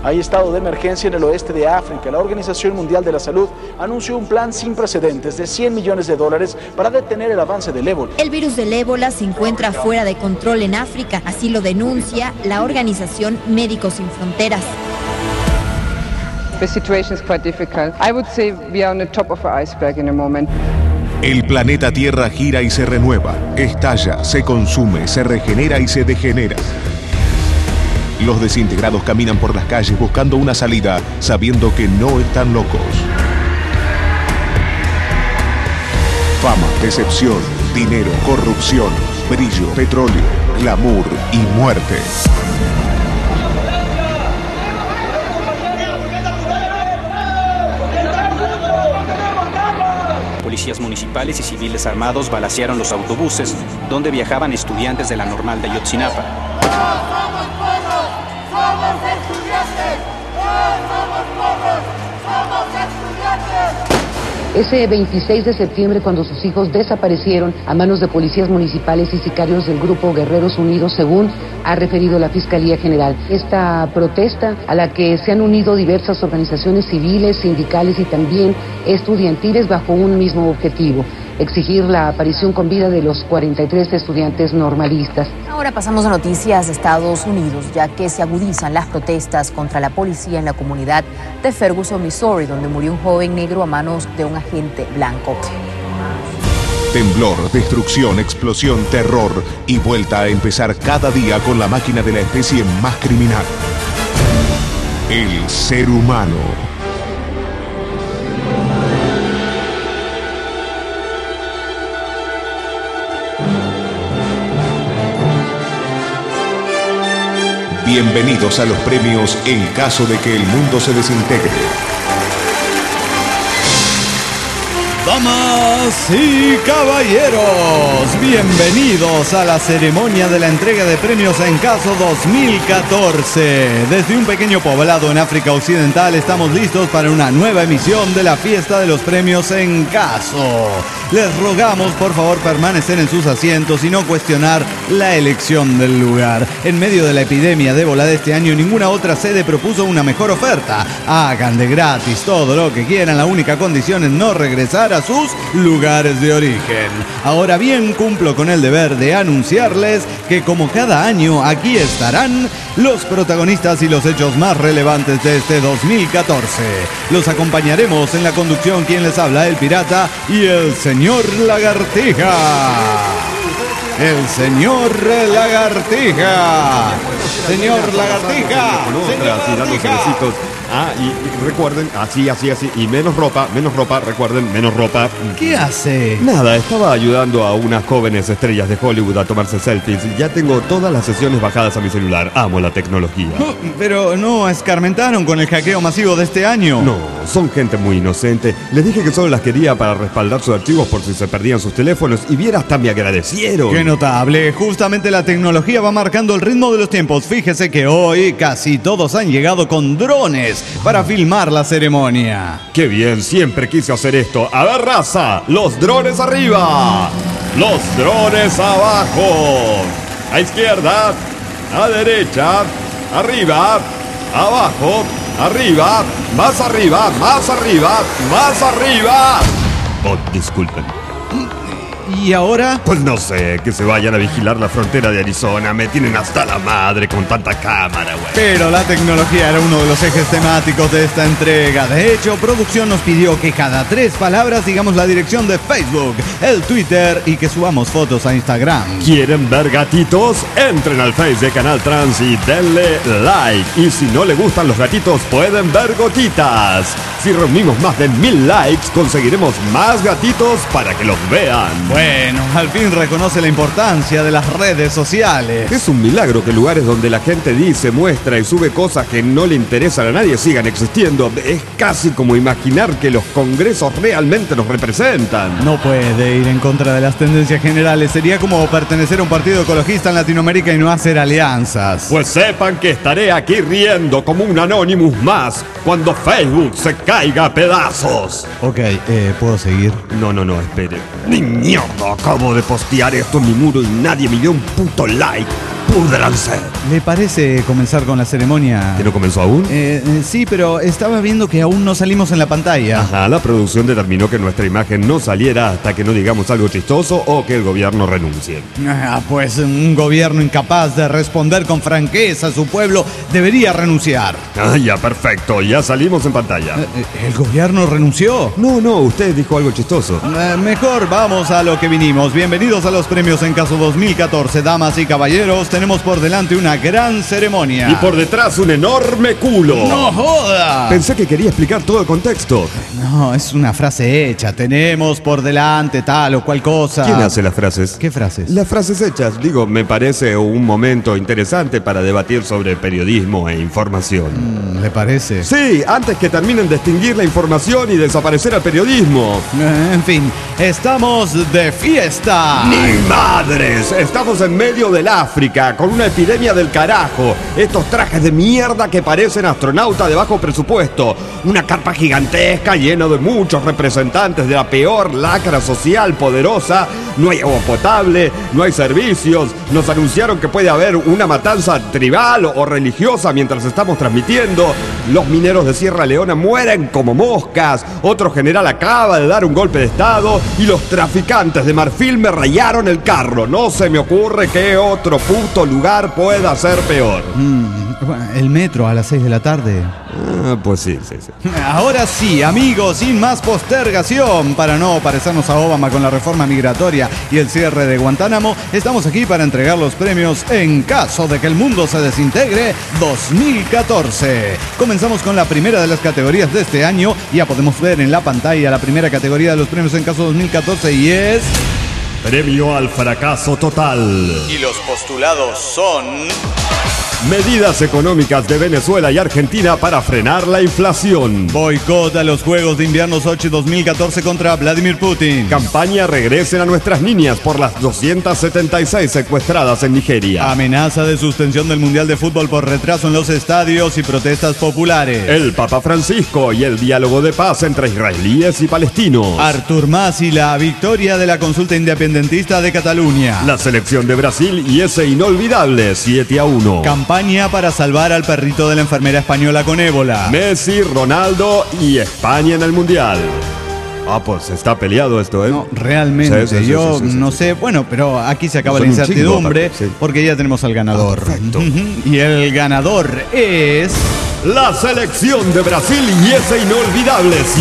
Hay estado de emergencia en el oeste de África. La Organización Mundial de la Salud anunció un plan sin precedentes de $100 millones para detener el avance del ébola. El virus del ébola se encuentra fuera de control en África, así lo denuncia la Organización Médicos Sin Fronteras. The situation is quite difficult. I would say we are on the top of the iceberg in a moment. El planeta Tierra gira y se renueva, estalla, se consume, se regenera y se degenera. Los desintegrados caminan por las calles buscando una salida, sabiendo que no están locos. Fama, decepción, dinero, corrupción, brillo, petróleo, glamour y muerte. Policías municipales y civiles armados balacearon los autobuses donde viajaban estudiantes de la Normal de Ayotzinapa. ¡Somos estudiantes! ¡Somos pobres! ¡Somos estudiantes! Ese 26 de septiembre, cuando sus hijos desaparecieron a manos de policías municipales y sicarios del grupo Guerreros Unidos, según ha referido la Fiscalía General. Esta protesta, a la que se han unido diversas organizaciones civiles, sindicales y también estudiantiles bajo un mismo objetivo: exigir la aparición con vida de los 43 estudiantes normalistas. Ahora pasamos a noticias de Estados Unidos, ya que se agudizan las protestas contra la policía en la comunidad de Ferguson, Missouri, donde murió un joven negro a manos de un agente blanco. Temblor, destrucción, explosión, terror y vuelta a empezar cada día con la máquina de la especie más criminal: el ser humano. Bienvenidos a los premios en caso de que el mundo se desintegre. Damas y caballeros, bienvenidos a la ceremonia de la entrega de premios en caso 2014. Desde un pequeño poblado en África Occidental estamos listos para una nueva emisión de la fiesta de los premios en caso. Les rogamos por favor permanecer en sus asientos y no cuestionar la elección del lugar. En medio de la epidemia de ébola de este año, ninguna otra sede propuso una mejor oferta. Hagan de gratis todo lo que quieran, la única condición es no regresar a sus lugares de origen. Ahora bien, cumplo con el deber de anunciarles que, como cada año, aquí estarán los protagonistas y los hechos más relevantes de este 2014. Los acompañaremos en la conducción quien les habla, el pirata y el señor Lagartija. El señor Lagartija. Señor Lagartija. Señor Lagartija. Y recuerden, así, y menos ropa, recuerden, menos ropa. ¿Qué hace? Nada, estaba ayudando a unas jóvenes estrellas de Hollywood a tomarse selfies. Ya tengo todas las sesiones bajadas a mi celular. Amo la tecnología. Pero no escarmentaron con el hackeo masivo de este año. No, son gente muy inocente. Les dije que solo las quería para respaldar sus archivos por si se perdían sus teléfonos, y vieras, tan me agradecieron. ¡Qué notable! Justamente la tecnología va marcando el ritmo de los tiempos. Fíjese que hoy casi todos han llegado con drones para filmar la ceremonia. ¡Qué bien! Siempre quise hacer esto. A ver, raza, los drones arriba, los drones abajo, a izquierda, a derecha, arriba, abajo, arriba, más arriba, más arriba, más arriba. Oh, disculpen. ¿Y ahora? Pues no sé, que se vayan a vigilar la frontera de Arizona. Me tienen hasta la madre con tanta cámara, güey. Pero la tecnología era uno de los ejes temáticos de esta entrega. De hecho, producción nos pidió que cada 3 palabras digamos la dirección de Facebook, el Twitter y que subamos fotos a Instagram. ¿Quieren ver gatitos? Entren al Face de Canal Trans y denle like. Y si no le gustan los gatitos, pueden ver gotitas. Si reunimos más de 1000 likes, conseguiremos más gatitos para que los vean. Bueno, al fin reconoce la importancia de las redes sociales. Es un milagro que lugares donde la gente dice, muestra y sube cosas que no le interesan a nadie sigan existiendo. Es casi como imaginar que los congresos realmente nos representan. No puede ir en contra de las tendencias generales. Sería como pertenecer a un partido ecologista en Latinoamérica y no hacer alianzas. Pues sepan que estaré aquí riendo como un Anonymous más cuando Facebook se caiga a pedazos. Ok, ¿puedo seguir? No, espere. ¡Ni mierda! Acabo de postear esto en mi muro y nadie me dio un puto like. púdranse. ¿Le parece comenzar con la ceremonia? ¿Que no comenzó aún? Sí, pero estaba viendo que aún no salimos en la pantalla. Ajá, la producción determinó que nuestra imagen no saliera hasta que no digamos algo chistoso o que el gobierno renuncie. Pues un gobierno incapaz de responder con franqueza a su pueblo debería renunciar. Ya, perfecto, ya salimos en pantalla. ¿El gobierno renunció? No, usted dijo algo chistoso. Mejor vamos a lo que vinimos. Bienvenidos a los premios En Caso 2014. Damas y caballeros, tenemos por delante una gran ceremonia. Y por detrás un enorme culo. ¡No joda! Pensé que quería explicar todo el contexto. No, es una frase hecha. Tenemos por delante tal o cual cosa. ¿Quién hace las frases? ¿Qué frases? Las frases hechas. Digo, me parece un momento interesante para debatir sobre periodismo e información. ¿Le parece? Sí, antes que terminen de extinguir la información y desaparecer al periodismo. En fin, estamos de fiesta. ¡Ni madres! Estamos en medio del África, con una epidemia del carajo. Estos trajes de mierda que parecen astronautas de bajo presupuesto. Una carpa gigantesca llena de muchos representantes de la peor lacra social poderosa. No hay agua potable, no hay servicios. Nos anunciaron que puede haber una matanza tribal o religiosa mientras estamos transmitiendo. Los mineros de Sierra Leona mueren como moscas. Otro general acaba de dar un golpe de estado. Y los traficantes de marfil me rayaron el carro. No se me ocurre qué otro puto lugar pueda ser peor. El metro a las 6 de la tarde. Pues sí. Ahora sí, amigos, sin más postergación, para no parecernos a Obama con la reforma migratoria y el cierre de Guantánamo, estamos aquí para entregar los premios En Caso de que el Mundo se Desintegre 2014. Comenzamos con la primera de las categorías de este año. Ya podemos ver en la pantalla la primera categoría de los premios En Caso 2014 y es... Premio al fracaso total. Y los postulados son... Medidas económicas de Venezuela y Argentina para frenar la inflación. Boicot a los Juegos de Invierno Sochi 2014 contra Vladimir Putin. Campaña Regresen a nuestras niñas por las 276 secuestradas en Nigeria. Amenaza de suspensión del Mundial de Fútbol por retraso en los estadios y protestas populares. El Papa Francisco y el diálogo de paz entre israelíes y palestinos. Artur Mas y la victoria de la consulta independentista de Cataluña. La selección de Brasil y ese inolvidable 7-1. Campaña para salvar al perrito de la enfermera española con ébola. Messi, Ronaldo y España en el Mundial. Pues está peleado esto, ¿eh? No, realmente, sí, yo no sé. Bueno, pero aquí se acaba la incertidumbre porque ya tenemos al ganador. Perfecto. Y el ganador es... la selección de Brasil y ese inolvidable 7-1.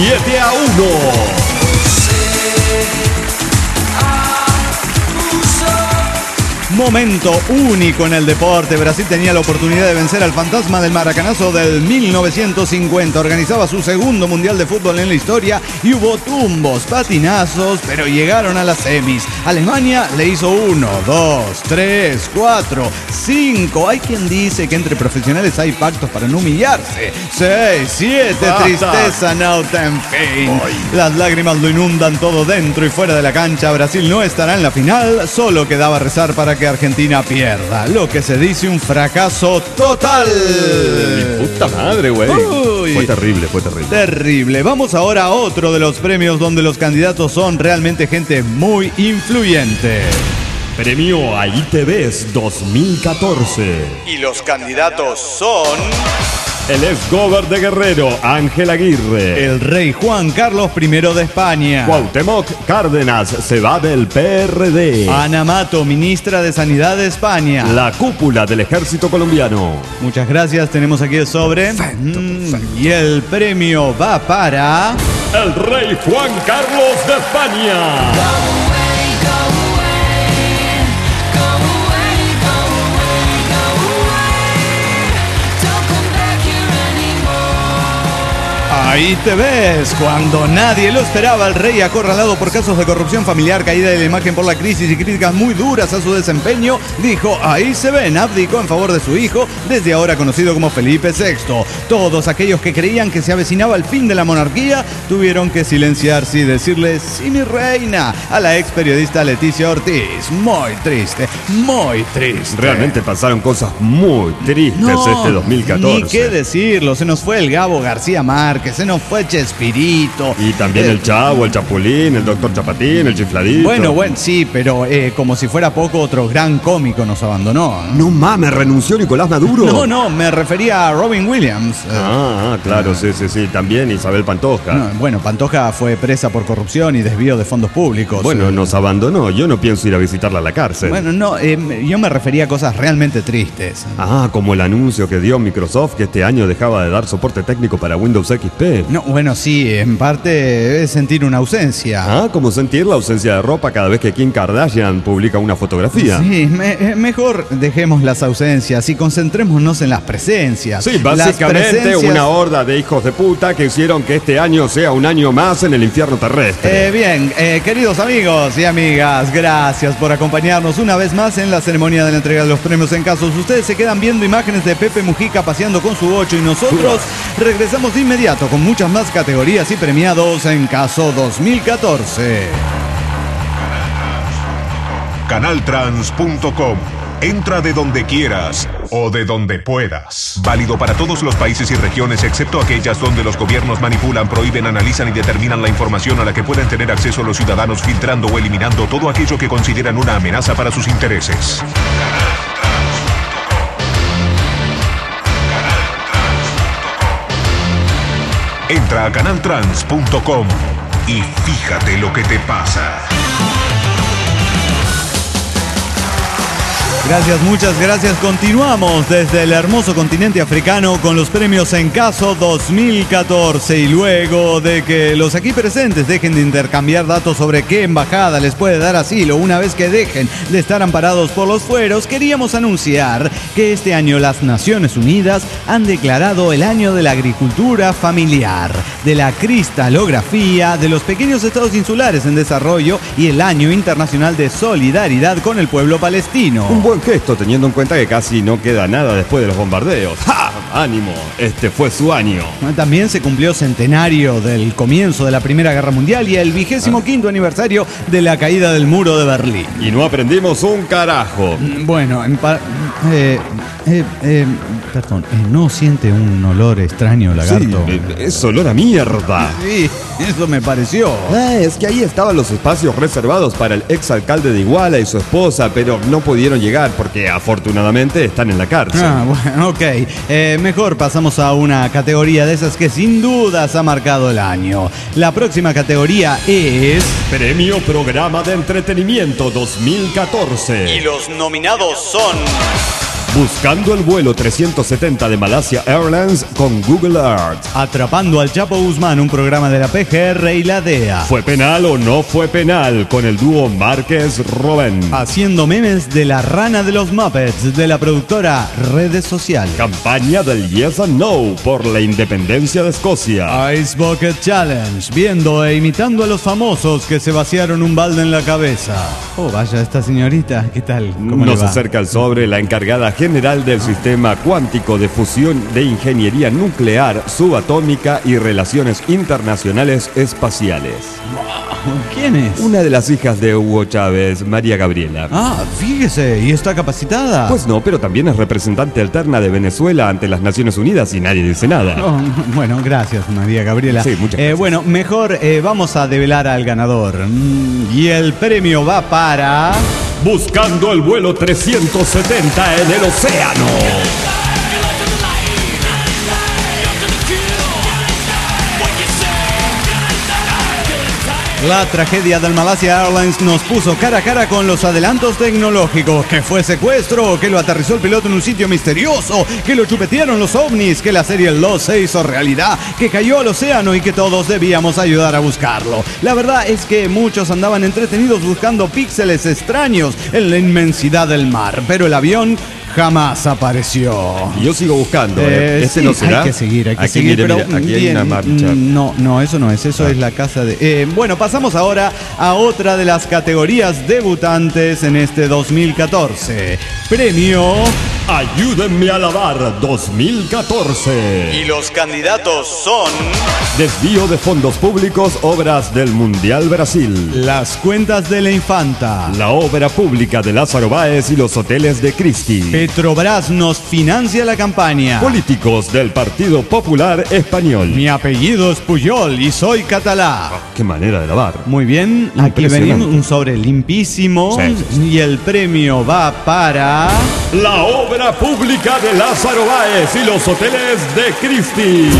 Momento único en el deporte. Brasil tenía la oportunidad de vencer al fantasma del Maracanazo del 1950. Organizaba su segundo mundial de fútbol en la historia y hubo tumbos, patinazos, pero llegaron a las semis. Alemania le hizo 1, 2, 3, 4, 5. Hay quien dice que entre profesionales hay pactos para no humillarse. 6, 7, tristeza, no ten fin. Las lágrimas lo inundan todo dentro y fuera de la cancha. Brasil no estará en la final. Solo quedaba rezar para que Argentina pierda, lo que se dice un fracaso total. Mi puta madre, güey. Fue terrible. Terrible. Vamos ahora a otro de los premios donde los candidatos son realmente gente muy influyente. Premio Ahí Te Ves 2014. Y los candidatos son... el ex-gober de Guerrero, Ángel Aguirre. El rey Juan Carlos I de España. Cuauhtémoc Cárdenas se va del PRD. Ana Mato, ministra de Sanidad de España. La cúpula del ejército colombiano. Muchas gracias, tenemos aquí el sobre. Perfecto. Y el premio va para... el rey Juan Carlos de España. Ahí te ves, cuando nadie lo esperaba, el rey acorralado por casos de corrupción familiar, caída de la imagen por la crisis y críticas muy duras a su desempeño, dijo, ahí se ven, abdicó en favor de su hijo, desde ahora conocido como Felipe VI. Todos aquellos que creían que se avecinaba el fin de la monarquía, tuvieron que silenciarse y decirle, sí mi reina, a la ex periodista Leticia Ortiz. Muy triste, muy triste. Realmente pasaron cosas muy tristes este 2014. Ni qué decirlo, se nos fue el Gabo García Márquez, se nos fue Chespirito. Y también el Chavo, el Chapulín, el Doctor Chapatín, el Chifladito. Bueno, sí, pero como si fuera poco, otro gran cómico nos abandonó. No mames, renunció Nicolás Maduro. No, me refería a Robin Williams. Claro, sí, también Isabel Pantoja. No, bueno, Pantoja fue presa por corrupción y desvío de fondos públicos. Bueno, nos abandonó, yo no pienso ir a visitarla a la cárcel. Bueno, no, yo me refería a cosas realmente tristes. Como el anuncio que dio Microsoft que este año dejaba de dar soporte técnico para Windows XP. No, bueno, sí, en parte es sentir una ausencia. Como sentir la ausencia de ropa cada vez que Kim Kardashian publica una fotografía. Sí, mejor dejemos las ausencias y concentrémonos en las presencias. Sí, básicamente una horda de hijos de puta que hicieron que este año sea un año más en el infierno terrestre. Bien, queridos amigos y amigas, gracias por acompañarnos una vez más en la ceremonia de la entrega de los premios en casos. Ustedes se quedan viendo imágenes de Pepe Mujica paseando con su 8 y nosotros regresamos de inmediato con muchas más categorías y premiados en caso 2014. Canaltrans.com. Entra de donde quieras o de donde puedas. Válido para todos los países y regiones, excepto aquellas donde los gobiernos manipulan, prohíben, analizan y determinan la información a la que pueden tener acceso los ciudadanos, filtrando o eliminando todo aquello que consideran una amenaza para sus intereses. Entra a canaltrans.com y fíjate lo que te pasa. Gracias, muchas gracias. Continuamos desde el hermoso continente africano con los premios en caso 2014. Y luego de que los aquí presentes dejen de intercambiar datos sobre qué embajada les puede dar asilo una vez que dejen de estar amparados por los fueros, queríamos anunciar que este año las Naciones Unidas han declarado el año de la agricultura familiar, de la cristalografía, de los pequeños estados insulares en desarrollo y el año internacional de solidaridad con el pueblo palestino. Un buen gesto, teniendo en cuenta que casi no queda nada después de los bombardeos. ¡Ja! ¡Ánimo! Este fue su año. También se cumplió centenario del comienzo de la Primera Guerra Mundial y el 25º aniversario de la caída del muro de Berlín. Y no aprendimos un carajo. Bueno, perdón, ¿no siente un olor extraño, lagarto? Sí, es olor a mierda. Sí, eso me pareció. Es que ahí estaban los espacios reservados para el exalcalde de Iguala y su esposa, pero no pudieron llegar porque afortunadamente están en la cárcel. Bueno, ok. Mejor pasamos a una categoría de esas que sin dudas ha marcado el año. La próxima categoría es... Premio Programa de Entretenimiento 2014. Y los nominados son... Buscando el vuelo 370 de Malaysia Airlines con Google Earth. Atrapando al Chapo Guzmán, un programa de la PGR y la DEA. ¿Fue penal o no fue penal? Con el dúo Márquez-Robén. Haciendo memes de la rana de los Muppets, de la productora Redes Sociales. Campaña del Yes and No por la independencia de Escocia. Ice Bucket Challenge, viendo e imitando a los famosos que se vaciaron un balde en la cabeza. Oh, vaya, esta señorita, ¿qué tal? ¿Cómo Nos le va? acerca el sobre la encargada general del Sistema Cuántico de Fusión de Ingeniería Nuclear, Subatómica y Relaciones Internacionales Espaciales. ¿Quién es? Una de las hijas de Hugo Chávez, María Gabriela. Fíjese, ¿y está capacitada? Pues no, pero también es representante alterna de Venezuela ante las Naciones Unidas y nadie dice nada. Bueno, gracias, María Gabriela. Sí, muchas gracias. Bueno, mejor vamos a develar al ganador. Y el premio va para... Buscando el vuelo 370 en el océano. La tragedia del Malaysia Airlines nos puso cara a cara con los adelantos tecnológicos. Que fue secuestro, que lo aterrizó el piloto en un sitio misterioso, que lo chupetearon los ovnis, que la serie Lost se hizo realidad, que cayó al océano y que todos debíamos ayudar a buscarlo. La verdad es que muchos andaban entretenidos buscando píxeles extraños en la inmensidad del mar, pero el avión jamás apareció. Y yo sigo buscando. Sí, no será. Hay que seguir, Mire, pero aquí hay una marcha. No, eso no es. Eso es la casa de... bueno, pasamos ahora a otra de las categorías debutantes en este 2014. Premio Ayúdenme a lavar 2014. Y los candidatos son... Desvío de fondos públicos, obras del Mundial Brasil. Las cuentas de la Infanta. La obra pública de Lázaro Báez y los hoteles de Cristi. Petrobras nos financia la campaña. Políticos del Partido Popular Español. Mi apellido es Puyol y soy catalá. Qué manera de lavar. Muy bien, aquí venimos un sobre limpísimo. Sí. Y el premio va para... La obra pública de Lázaro Báez y los hoteles de Cristi.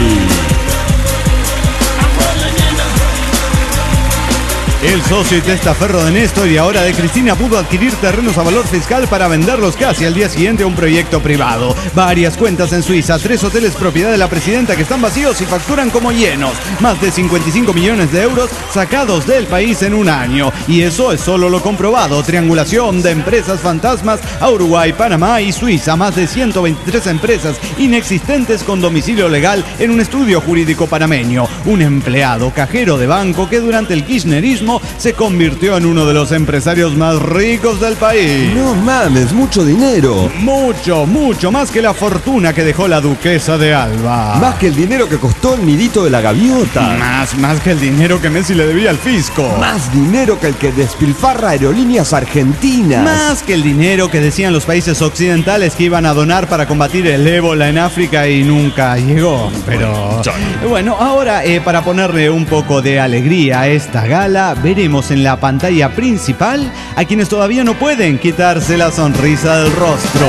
El socio y testaferro de Néstor y ahora de Cristina pudo adquirir terrenos a valor fiscal para venderlos casi al día siguiente a un proyecto privado. Varias cuentas en Suiza, 3 hoteles propiedad de la presidenta que están vacíos y facturan como llenos. Más de 55 millones de euros sacados del país en un año. Y eso es solo lo comprobado. Triangulación de empresas fantasmas a Uruguay, Panamá y Suiza. Más de 123 empresas inexistentes con domicilio legal en un estudio jurídico panameño. Un empleado cajero de banco que durante el kirchnerismo se convirtió en uno de los empresarios más ricos del país. No mames, mucho dinero. Mucho más que la fortuna que dejó la duquesa de Alba. Más que el dinero que costó el nidito de la gaviota. Más que el dinero que Messi le debía al fisco. Más dinero que el que despilfarra Aerolíneas Argentinas. Más que el dinero que decían los países occidentales que iban a donar para combatir el ébola en África y nunca llegó. Pero bueno, ahora para ponerle un poco de alegría a esta gala, veremos en la pantalla principal a quienes todavía no pueden quitarse la sonrisa del rostro.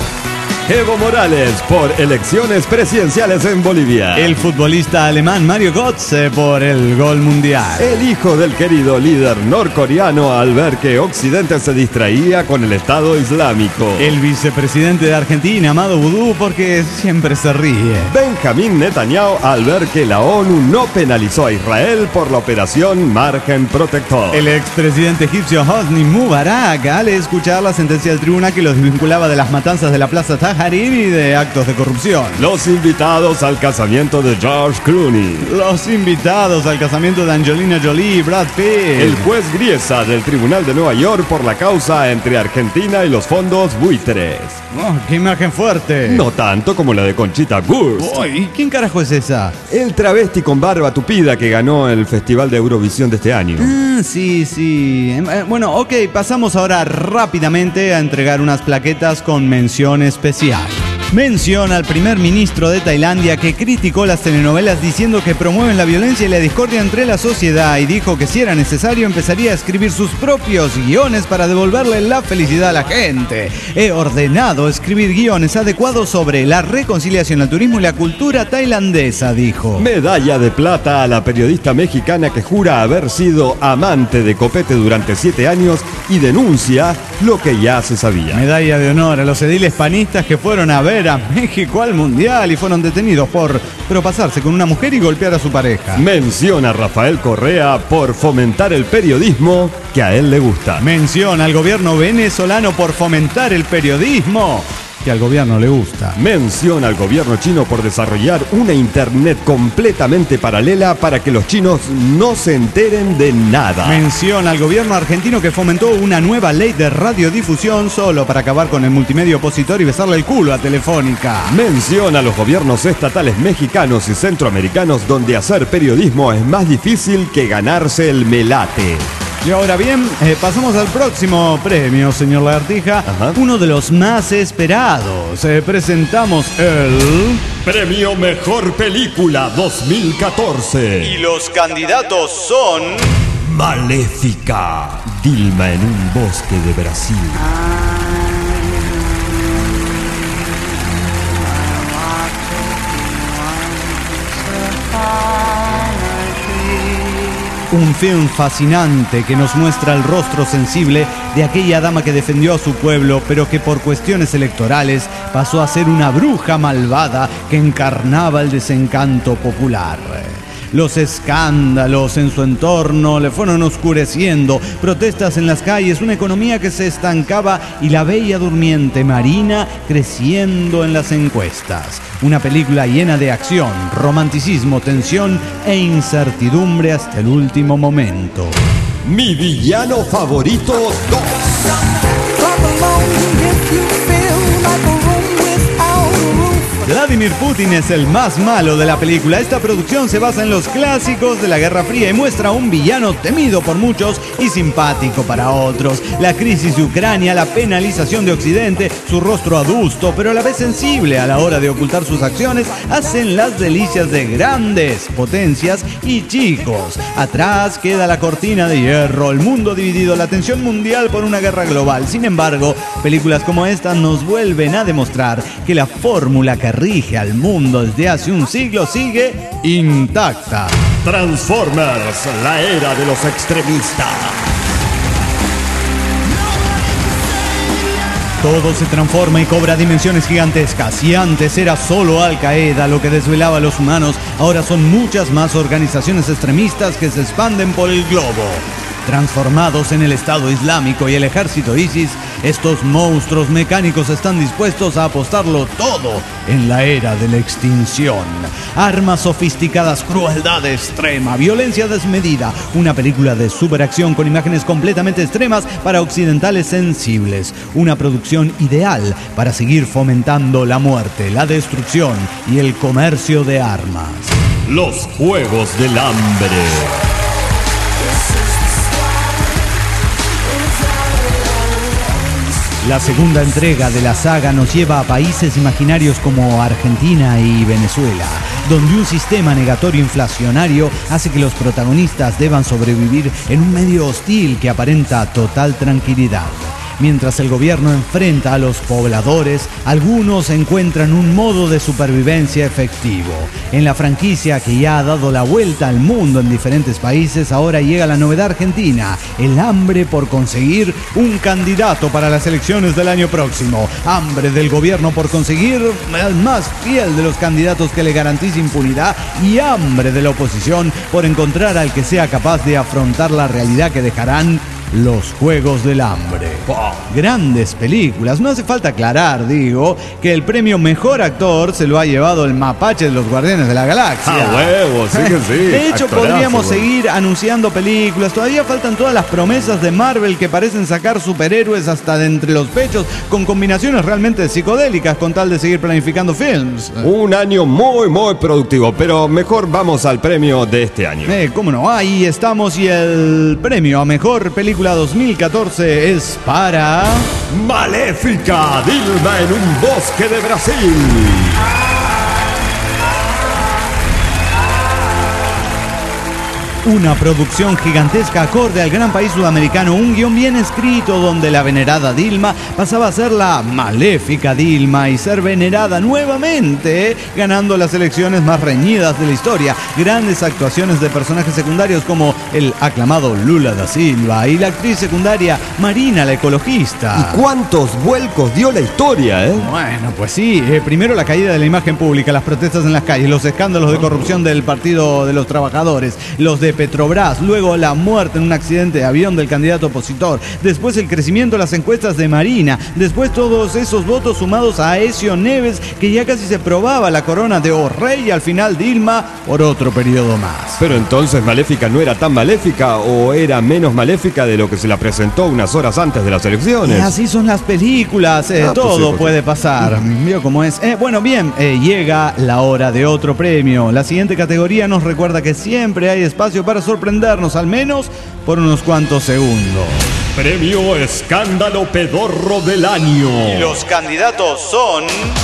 Evo Morales por elecciones presidenciales en Bolivia. El futbolista alemán Mario Götze por el gol mundial. El hijo del querido líder norcoreano al ver que Occidente se distraía con el Estado Islámico. El vicepresidente de Argentina, Amado Vudú, porque siempre se ríe. Benjamín Netanyahu al ver que la ONU no penalizó a Israel por la operación Margen Protector. El expresidente egipcio Hosni Mubarak al escuchar la sentencia del tribunal que los desvinculaba de las matanzas de la Plaza Tahrir y de actos de corrupción. Los invitados al casamiento de George Clooney. Los invitados al casamiento de Angelina Jolie y Brad Pitt. El juez Griesa del Tribunal de Nueva York por la causa entre Argentina y los fondos buitres. Oh, ¡qué imagen fuerte! No tanto como la de Conchita Wurst. ¿Y quién carajo es esa? El travesti con barba tupida que ganó el Festival de Eurovisión de este año. Sí. Bueno, ok, pasamos ahora rápidamente a entregar unas plaquetas con mención especial. Mención al primer ministro de Tailandia que criticó las telenovelas diciendo que promueven la violencia y la discordia entre la sociedad y dijo que si era necesario empezaría a escribir sus propios guiones para devolverle la felicidad a la gente. He ordenado escribir guiones adecuados sobre la reconciliación, el turismo y la cultura tailandesa, dijo. Medalla de plata a la periodista mexicana que jura haber sido amante de Copete durante 7 años y denuncia lo que ya se sabía. Medalla de honor a los ediles panistas que fueron a ver a México al Mundial y fueron detenidos por propasarse con una mujer y golpear a su pareja. Mención a Rafael Correa por fomentar el periodismo que a él le gusta. Mención al gobierno venezolano por fomentar el periodismo que al gobierno le gusta. Mención al gobierno chino por desarrollar una internet completamente paralela para que los chinos no se enteren de nada. Mención al gobierno argentino que fomentó una nueva ley de radiodifusión solo para acabar con el multimedia opositor y besarle el culo a Telefónica. Mención a los gobiernos estatales mexicanos y centroamericanos donde hacer periodismo es más difícil que ganarse el melate. Y ahora bien, pasamos al próximo premio, señor Lagartija. Uno de los más esperados. Presentamos el... Premio Mejor Película 2014. Y los candidatos son... Maléfica. Dilma en un bosque de Brasil. Un film fascinante que nos muestra el rostro sensible de aquella dama que defendió a su pueblo, pero que por cuestiones electorales pasó a ser una bruja malvada que encarnaba el desencanto popular. Los escándalos en su entorno le fueron oscureciendo, protestas en las calles, una economía que se estancaba y la bella durmiente Marina creciendo en las encuestas. Una película llena de acción, romanticismo, tensión e incertidumbre hasta el último momento. Mi villano favorito 2. Vladimir Putin es el más malo de la película. Esta producción se basa en los clásicos de la Guerra Fría y muestra a un villano temido por muchos y simpático para otros. La crisis de Ucrania, la penalización de Occidente, su rostro adusto, pero a la vez sensible a la hora de ocultar sus acciones, hacen las delicias de grandes potencias y chicos. Atrás queda la cortina de hierro, el mundo dividido, la tensión mundial por una guerra global. Sin embargo, películas como esta nos vuelven a demostrar que la fórmula que rige al mundo desde hace un siglo sigue intacta. Transformers, la era de los extremistas. Todo se transforma y cobra dimensiones gigantescas. Si antes era solo Al Qaeda lo que desvelaba a los humanos, ahora son muchas más organizaciones extremistas que se expanden por el globo. Transformados en el Estado Islámico y el ejército ISIS, estos monstruos mecánicos están dispuestos a apostarlo todo en la era de la extinción. Armas sofisticadas, crueldad extrema, violencia desmedida. Una película de superacción con imágenes completamente extremas para occidentales sensibles. Una producción ideal para seguir fomentando la muerte, la destrucción y el comercio de armas. Los Juegos del Hambre. La segunda entrega de la saga nos lleva a países imaginarios como Argentina y Venezuela, donde un sistema negatorio inflacionario hace que los protagonistas deban sobrevivir en un medio hostil que aparenta total tranquilidad. Mientras el gobierno enfrenta a los pobladores, algunos encuentran un modo de supervivencia efectivo. En la franquicia que ya ha dado la vuelta al mundo en diferentes países, ahora llega la novedad argentina, el hambre por conseguir un candidato para las elecciones del año próximo. Hambre del gobierno por conseguir el más fiel de los candidatos que le garantice impunidad y hambre de la oposición por encontrar al que sea capaz de afrontar la realidad que dejarán los Juegos del Hambre. Grandes películas. No hace falta aclarar, digo, que el premio Mejor Actor se lo ha llevado el mapache de los Guardianes de la Galaxia. ¡Ah, huevo! Sí que sí. De hecho, Actorazo, podríamos güey. seguir anunciando películas. Todavía faltan todas las promesas de Marvel que parecen sacar superhéroes hasta de entre los pechos con combinaciones realmente psicodélicas con tal de seguir planificando films. Un año muy, muy productivo, pero mejor vamos al premio de este año. Cómo no, ahí estamos y el premio a Mejor Película 2014 es para... Maléfica, Dilma en un bosque de Brasil. Una producción gigantesca acorde al gran país sudamericano, un guión bien escrito donde la venerada Dilma pasaba a ser la maléfica Dilma y ser venerada nuevamente, ganando las elecciones más reñidas de la historia. Grandes actuaciones de personajes secundarios como el aclamado Lula da Silva y la actriz secundaria Marina la ecologista. ¿Y cuántos vuelcos dio la historia, Bueno, pues sí, primero la caída de la imagen pública, las protestas en las calles, los escándalos de corrupción del Partido de los Trabajadores, los de Petrobras, luego la muerte en un accidente de avión del candidato opositor, después el crecimiento de las encuestas de Marina, después todos esos votos sumados a Aécio Neves, que ya casi se probaba la corona de rey, y al final Dilma por otro periodo más. Pero entonces Maléfica no era tan maléfica o era menos maléfica de lo que se la presentó unas horas antes de las elecciones. Y así son las películas, todo puede pasar. ¿Vio cómo es? Bueno, bien, llega la hora de otro premio. La siguiente categoría nos recuerda que siempre hay espacio para sorprendernos, al menos por unos cuantos segundos. Premio Escándalo Pedorro del Año. Y los candidatos son...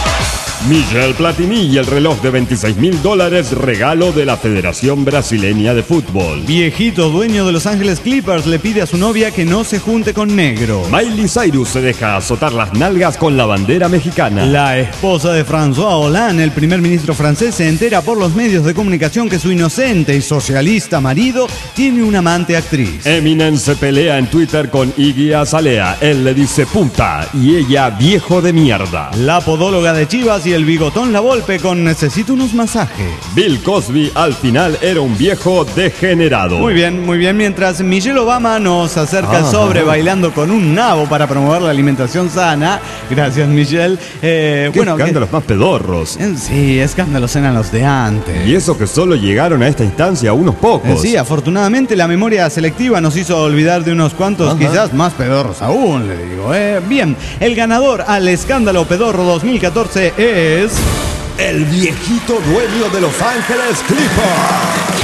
Michel Platini y el reloj de $26.000, regalo de la Federación Brasileña de Fútbol. Viejito dueño de Los Ángeles Clippers le pide a su novia que no se junte con negro. Miley Cyrus se deja azotar las nalgas con la bandera mexicana. La esposa de François Hollande, el primer ministro francés, se entera por los medios de comunicación que su inocente y socialista marido tiene una amante actriz. Eminem se pelea en Twitter con Iggy Azalea. Él le dice puta y ella viejo de mierda. La podóloga de Chivas y el bigotón La Volpe con necesito unos masajes. Bill Cosby al final era un viejo degenerado. Muy bien, mientras Michelle Obama nos acerca al sobre bailando con un nabo para promover la alimentación sana. Gracias, Michelle. ¿Qué escándalos más pedorros? Sí, escándalos eran los de antes. Y eso que solo llegaron a esta instancia unos pocos. Sí, afortunadamente la memoria selectiva nos hizo olvidar de unos cuantos, quizás más pedorros aún, le digo. Bien, el ganador al escándalo pedorro 2014 es... el viejito dueño de Los Ángeles Clippers.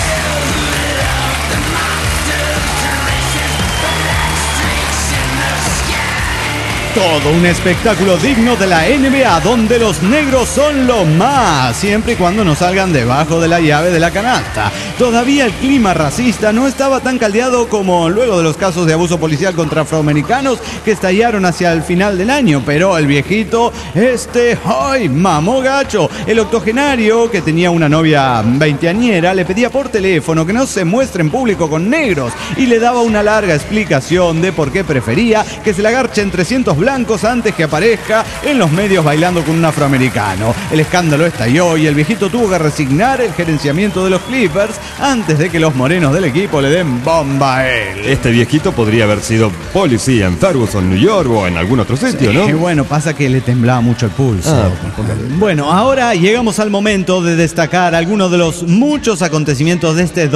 Todo un espectáculo digno de la NBA, donde los negros son lo más, siempre y cuando no salgan debajo de la llave de la canasta. Todavía el clima racista no estaba tan caldeado como luego de los casos de abuso policial contra afroamericanos que estallaron hacia el final del año, pero el viejito, ¡ay, mamó gacho! El octogenario, que tenía una novia veinteañera, le pedía por teléfono que no se muestre en público con negros y le daba una larga explicación de por qué prefería que se la garchen 300 blancos antes que aparezca en los medios bailando con un afroamericano. El escándalo estalló y el viejito tuvo que resignar el gerenciamiento de los Clippers antes de que los morenos del equipo le den bomba a él. Este viejito podría haber sido policía en Ferguson, New York o en algún otro sitio, ¿no? Bueno, pasa que le temblaba mucho el pulso. Bueno, ahora llegamos al momento de destacar algunos de los muchos acontecimientos de este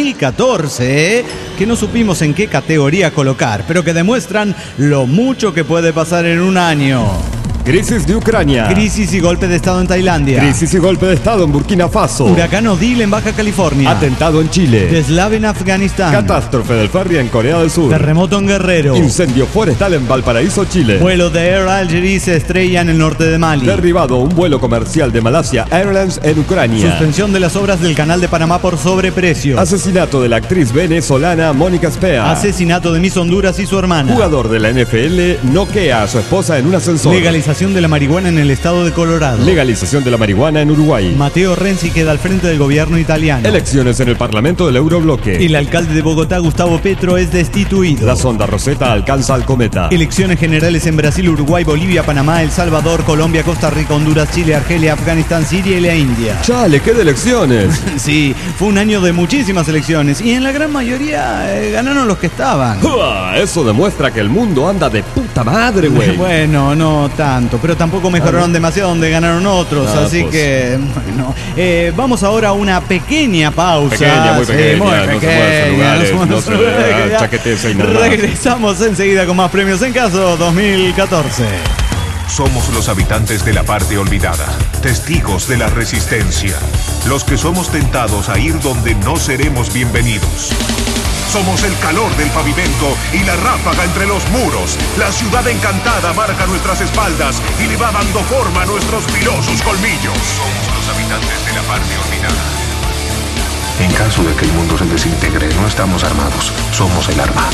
2014 que no supimos en qué categoría colocar, pero que demuestran lo mucho que puede pasar en un año. Crisis de Ucrania. Crisis y golpe de estado en Tailandia. Crisis y golpe de estado en Burkina Faso. Huracán Odile en Baja California. Atentado en Chile. Deslave en Afganistán. Catástrofe del ferry en Corea del Sur. Terremoto en Guerrero. Incendio forestal en Valparaíso, Chile. Vuelo de Air Algérie se estrella en el norte de Mali. Derribado un vuelo comercial de Malasia Airlines en Ucrania. Suspensión de las obras del Canal de Panamá por sobreprecio. Asesinato de la actriz venezolana Mónica Spea. Asesinato de Miss Honduras y su hermana. Jugador de la NFL noquea a su esposa en un ascensor. Legalización de la marihuana en el estado de Colorado. Legalización de la marihuana en Uruguay. Matteo Renzi queda al frente del gobierno italiano. Elecciones en el Parlamento del Eurobloque. El alcalde de Bogotá, Gustavo Petro, es destituido. La sonda Rosetta alcanza al cometa. Elecciones generales en Brasil, Uruguay, Bolivia, Panamá, El Salvador, Colombia, Costa Rica, Honduras, Chile, Argelia, Afganistán, Siria y la India. ¡Chale, qué de elecciones! Sí, fue un año de muchísimas elecciones y en la gran mayoría ganaron los que estaban. Eso demuestra que el mundo anda de puta madre, güey. Bueno, no tanto, pero tampoco mejoraron demasiado donde ganaron otros, así pues que, bueno, vamos ahora a una pequeña pausa. Muy pequeña, no se puede chaquetearse y nada. Regresamos enseguida con más premios en caso 2014. Somos los habitantes de la parte olvidada, testigos de la resistencia, los que somos tentados a ir donde no seremos bienvenidos. Somos el calor del pavimento y la ráfaga entre los muros. La ciudad encantada marca nuestras espaldas y le va dando forma a nuestros filosos colmillos. Somos los habitantes de la parte olvidada. En caso de que el mundo se desintegre, no estamos armados, somos el arma.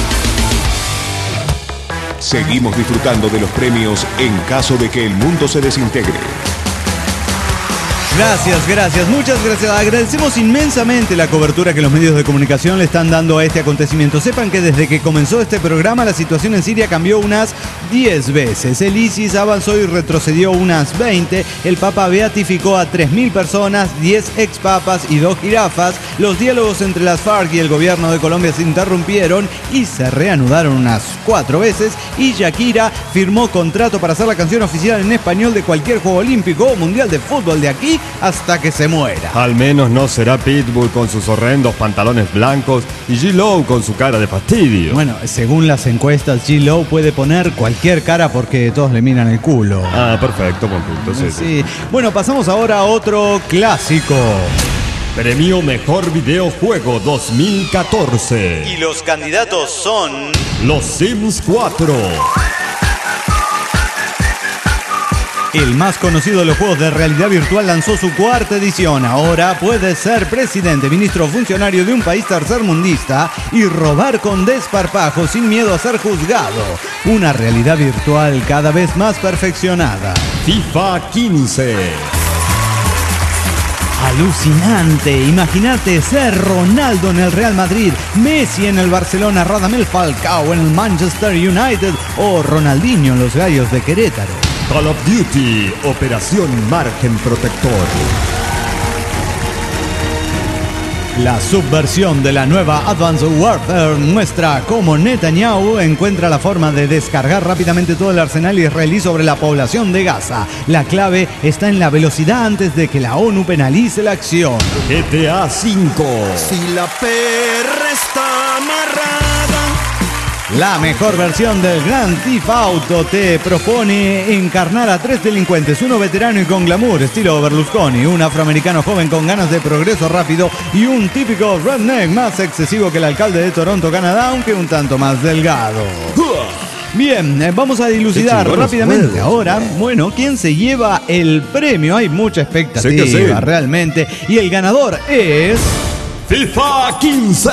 Seguimos disfrutando de los premios en caso de que el mundo se desintegre. Gracias, muchas gracias. Agradecemos inmensamente la cobertura que los medios de comunicación le están dando a este acontecimiento. Sepan que desde que comenzó este programa la situación en Siria cambió unas 10 veces. El ISIS avanzó y retrocedió unas 20. El Papa beatificó a 3.000 personas, 10 expapas y 2 jirafas. Los diálogos entre las FARC y el gobierno de Colombia se interrumpieron y se reanudaron unas 4 veces. Y Shakira firmó contrato para hacer la canción oficial en español de cualquier juego olímpico o mundial de fútbol de aquí hasta que se muera. Al menos no será Pitbull con sus horrendos pantalones blancos y G-Lo con su cara de fastidio. Bueno, según las encuestas, G-Lo puede poner cualquier cara porque todos le miran el culo. Ah, perfecto, buen punto. Sí. Bueno, pasamos ahora a otro clásico. Premio Mejor Videojuego 2014. Y los candidatos son... Los Sims 4. El más conocido de los juegos de realidad virtual lanzó su 4ª edición. Ahora puedes ser presidente, ministro o funcionario de un país tercermundista y robar con desparpajo sin miedo a ser juzgado. Una realidad virtual cada vez más perfeccionada. FIFA 15. Alucinante, imagínate ser Ronaldo en el Real Madrid, Messi en el Barcelona, Radamel Falcao en el Manchester United o Ronaldinho en los Gallos de Querétaro. Call of Duty, Operación Margen Protector. La subversión de la nueva Advanced Warfare muestra cómo Netanyahu encuentra la forma de descargar rápidamente todo el arsenal israelí sobre la población de Gaza. La clave está en la velocidad antes de que la ONU penalice la acción. GTA V. Si la perra está amarrada, La mejor versión del Grand Theft Auto te propone encarnar a 3 delincuentes, uno veterano y con glamour, estilo Berlusconi, un afroamericano joven con ganas de progreso rápido y un típico redneck más excesivo que el alcalde de Toronto, Canadá, aunque un tanto más delgado. Bien, vamos a dilucidar rápidamente ahora, bueno, quién se lleva el premio. Hay mucha expectativa realmente y el ganador es... FIFA 15.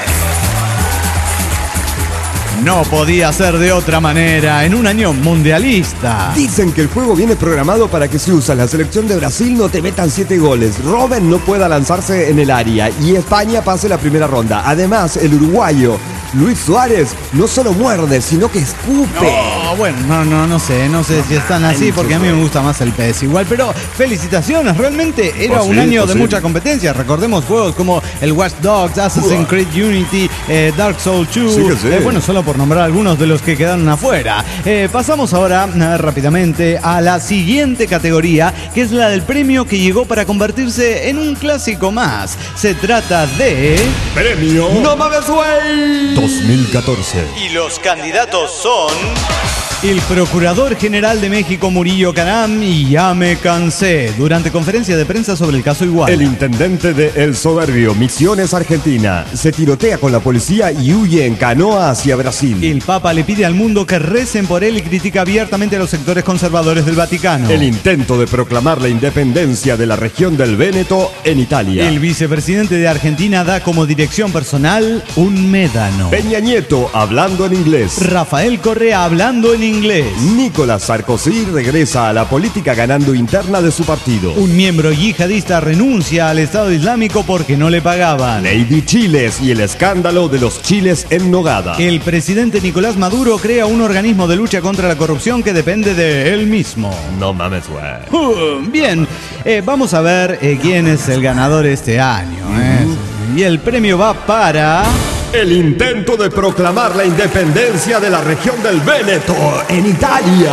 No podía ser de otra manera en un año mundialista. Dicen que el juego viene programado para que si usas la selección de Brasil no te metan 7 goles, Robben no pueda lanzarse en el área y España pase la primera ronda. Además, el uruguayo Luis Suárez no solo muerde, sino que escupe. No sé si están así porque a mí me gusta más el PES igual, pero felicitaciones, realmente era un año de mucha competencia. Recordemos juegos como el Watch Dogs, Assassin's Creed Unity, Dark Souls 2, bueno, solo por nombrar algunos de los que quedaron afuera. Pasamos ahora rápidamente a la siguiente categoría, que es la del premio que llegó para convertirse en un clásico más. Se trata de... Premio No Mames Güey 2014. Y los candidatos son... El Procurador General de México, Murillo Caram, y ya me cansé, durante conferencia de prensa sobre el caso Iguala. El intendente de El Soberbio, Misiones, Argentina, se tirotea con la policía y huye en canoa hacia Brasil. El Papa le pide al mundo que recen por él y critica abiertamente a los sectores conservadores del Vaticano. El intento de proclamar la independencia de la región del Véneto en Italia. El vicepresidente de Argentina da como dirección personal un médano. Peña Nieto hablando en inglés. Rafael Correa hablando en inglés. Nicolás Sarkozy regresa a la política ganando interna de su partido. Un miembro yihadista renuncia al Estado Islámico porque no le pagaban. Lady Chiles y el escándalo de los chiles en nogada. El presidente Nicolás Maduro crea un organismo de lucha contra la corrupción que depende de él mismo. No mames, güey. Bien, vamos a ver quién es el ganador este año. Y el premio va para... El intento de proclamar la independencia de la región del Véneto en Italia.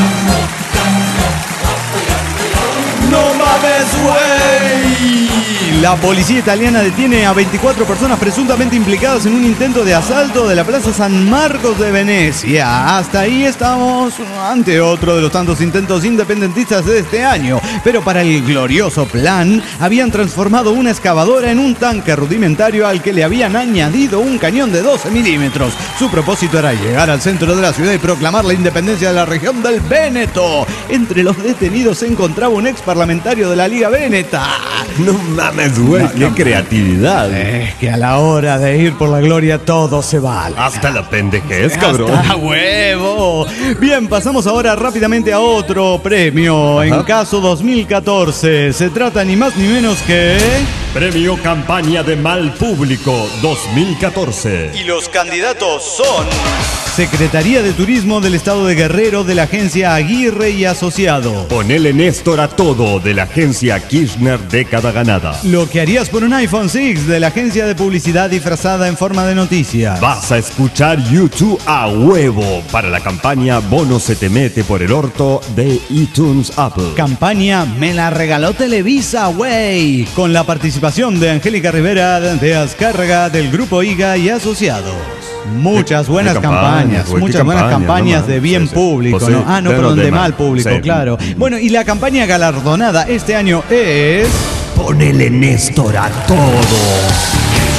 ¡No mames, güey! La policía italiana detiene a 24 personas presuntamente implicadas en un intento de asalto de la Plaza San Marcos de Venecia. Hasta ahí estamos ante otro de los tantos intentos independentistas de este año. Pero para el glorioso plan, habían transformado una excavadora en un tanque rudimentario al que le habían añadido un cañón de 12 milímetros. Su propósito era llegar al centro de la ciudad y proclamar la independencia de la región del Véneto. Entre los detenidos se encontraba un ex parlamentario de la Liga Véneta. No mames, güey, qué creatividad. Es que a la hora de ir por la gloria todo se vale. Hasta la pendejez, cabrón. ¡Hasta huevo! Bien, pasamos ahora rápidamente a otro premio. En caso 2014, se trata ni más ni menos que... Premio Campaña de Mal Público 2014. Y los candidatos son... Secretaría de Turismo del Estado de Guerrero de la agencia Aguirre y Asociado. Ponele Néstor a todo de la agencia Kirchner Década Ganada. Lo que harías por un iPhone 6 de la agencia de publicidad disfrazada en forma de noticias. Vas a escuchar YouTube a huevo para la campaña Bono se te mete por el orto de iTunes Apple. Campaña Me la regaló Televisa, güey. Con la participación de Angélica Rivera de Azcárraga del Grupo IGA y Asociados. Muchas buenas campañas, muchas buenas campañas de bien público, pues ¿no? No, perdón, de mal público, claro. Bueno, y la campaña galardonada este año es... Ponele Néstor a todo.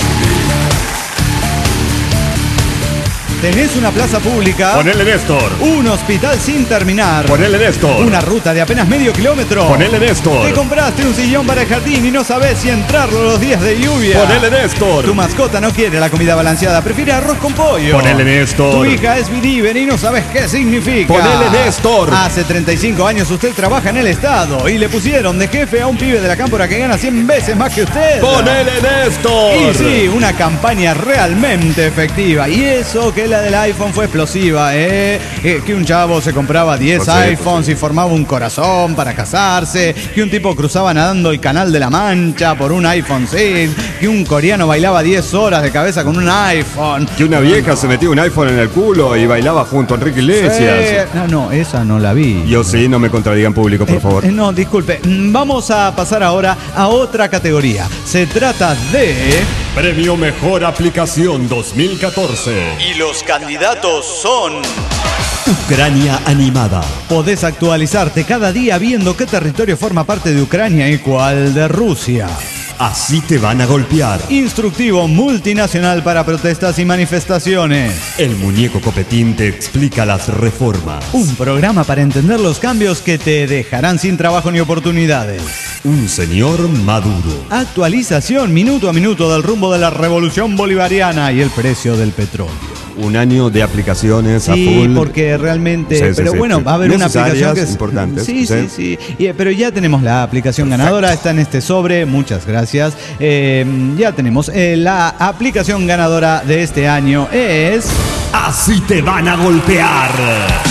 Tenés una plaza pública. Ponele Néstor. Un hospital sin terminar. Ponele Néstor. Una ruta de apenas medio kilómetro. Ponele Néstor. Te compraste un sillón para el jardín y no sabes si entrarlo los días de lluvia. Ponele Néstor. Tu mascota no quiere la comida balanceada, prefiere arroz con pollo. Ponele Néstor. Tu hija es believer y no sabes qué significa. Ponele Néstor. Hace 35 años usted trabaja en el Estado y le pusieron de jefe a un pibe de la cámpora que gana 100 veces más que usted. Ponele Néstor. Y sí, una campaña realmente efectiva. Y eso que la del iPhone fue explosiva, que un chavo se compraba 10 iPhones y formaba un corazón para casarse, que un tipo cruzaba nadando el Canal de la Mancha por un iPhone 6, que un coreano bailaba 10 horas de cabeza con un iPhone, que una vieja se metía un iPhone en el culo y bailaba junto a Enrique Iglesias. No, esa no la vi. Yo sí, no me contradiga en público, por favor. No, disculpe. Vamos a pasar ahora a otra categoría. Se trata de... Premio Mejor Aplicación 2014. Y los candidatos son... Ucrania Animada. Podés actualizarte cada día viendo qué territorio forma parte de Ucrania y cuál de Rusia. Así te van a golpear. Instructivo multinacional para protestas y manifestaciones. El muñeco Copetín te explica las reformas. Un programa para entender los cambios que te dejarán sin trabajo ni oportunidades. Un señor maduro. Actualización minuto a minuto del rumbo de la revolución bolivariana y el precio del petróleo. Un año de aplicaciones a full. Sí, porque realmente... Sí, pero sí, bueno, sí. va a haber una aplicación que es... importantes. Sí. Pero ya tenemos la aplicación ganadora, está en este sobre, muchas gracias. Ya tenemos la aplicación ganadora de este año es... Así te van a golpear.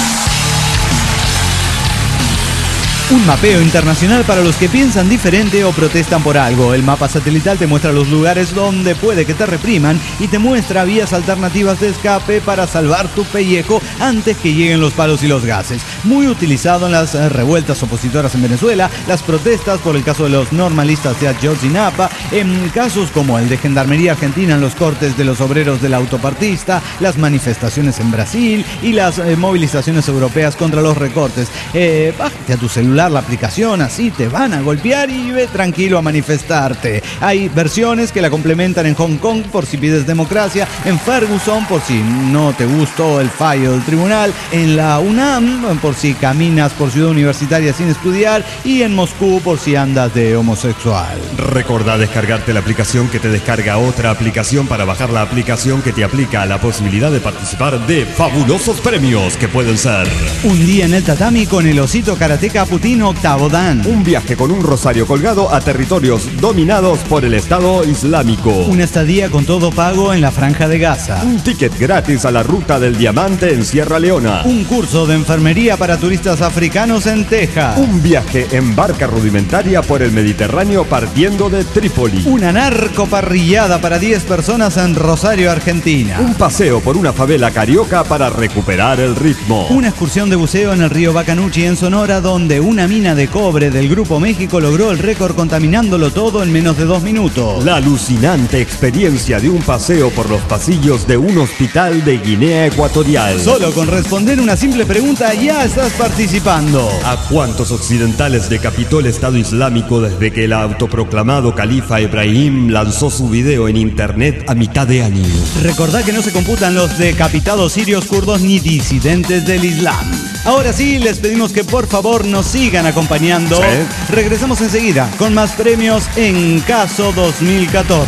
Un mapeo internacional para los que piensan diferente o protestan por algo. El mapa satelital te muestra los lugares donde puede que te repriman y te muestra vías alternativas de escape para salvar tu pellejo antes que lleguen los palos y los gases. Muy utilizado en las revueltas opositoras en Venezuela, las protestas por el caso de los normalistas de Ayotzinapa, en casos como el de Gendarmería Argentina en los cortes de los obreros del autopartista, las manifestaciones en Brasil y las movilizaciones europeas contra los recortes. Bájate a tu celular la aplicación, así te van a golpear y ve tranquilo a manifestarte. Hay versiones que la complementan en Hong Kong por si pides democracia, en Ferguson por si no te gustó el fallo del tribunal, en la UNAM por si caminas por Ciudad Universitaria sin estudiar y en Moscú por si andas de homosexual. Recordá descargarte la aplicación que te descarga otra aplicación para bajar la aplicación que te aplica la posibilidad de participar de fabulosos premios que pueden ser: un día en el tatami con el osito karateca Putin octavo dan. Un viaje con un rosario colgado a territorios dominados por el Estado Islámico. Una estadía con todo pago en la Franja de Gaza. Un ticket gratis a la Ruta del Diamante en Sierra Leona. Un curso de enfermería para turistas africanos en Texas. Un viaje en barca rudimentaria por el Mediterráneo partiendo de Trípoli. Una narcoparrillada para 10 personas en Rosario, Argentina. Un paseo por una favela carioca para recuperar el ritmo. Una excursión de buceo en el río Bacanuchi en Sonora, donde una mina de cobre del Grupo México logró el récord contaminándolo todo en menos de 2 minutos. La alucinante experiencia de un paseo por los pasillos de un hospital de Guinea Ecuatorial. Solo con responder una simple pregunta ya estás participando. ¿A cuántos occidentales decapitó el Estado Islámico desde que el autoproclamado califa Ibrahim lanzó su video en internet a mitad de año? Recordá que no se computan los decapitados sirios, kurdos ni disidentes del Islam. Ahora sí, les pedimos que por favor nos sigan acompañando. ¿Sí? Regresamos enseguida con más premios en Caso 2014.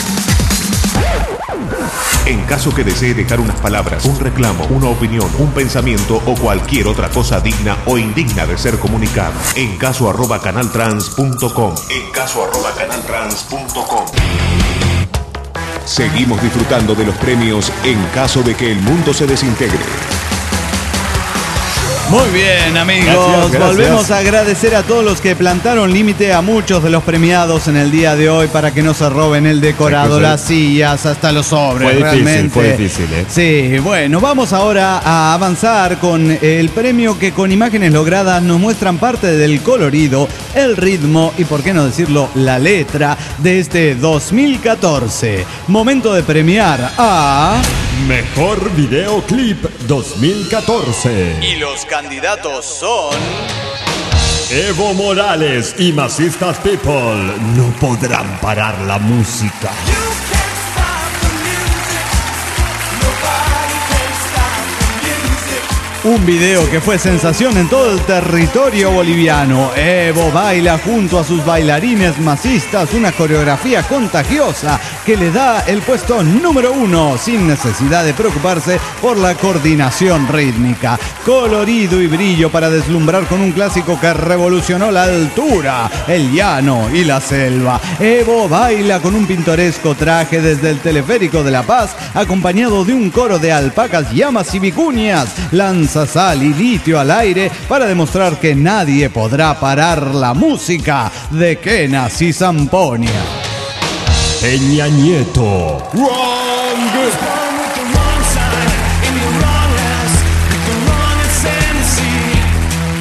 En caso que desee dejar unas palabras, un reclamo, una opinión, un pensamiento o cualquier otra cosa digna o indigna de ser comunicada, en caso@canaltrans.com. En caso@canaltrans.com. Seguimos disfrutando de los premios en caso de que el mundo se desintegre. Muy bien, amigos. Gracias. Volvemos a agradecer a todos los que plantaron límite a muchos de los premiados en el día de hoy para que no se roben el decorado, las sillas, hasta los sobres. Fue difícil, ¿eh? Sí, bueno, vamos ahora a avanzar con el premio que con imágenes logradas nos muestran parte del colorido, el ritmo y, por qué no decirlo, la letra de este 2014. Momento de premiar a... Mejor Videoclip 2014. Y los candidatos son... Evo Morales y Masistas People. No podrán parar la música. Un video que fue sensación en todo el territorio boliviano. Evo baila junto a sus bailarines masistas una coreografía contagiosa que le da el puesto número 1 sin necesidad de preocuparse por la coordinación rítmica. Colorido y brillo para deslumbrar con un clásico que revolucionó la altura, el llano y la selva. Evo baila con un pintoresco traje desde el teleférico de La Paz, acompañado de un coro de alpacas, llamas y vicuñas. Lanza sal y litio al aire para demostrar que nadie podrá parar la música de Kenas y Zamponia. Peña Nieto.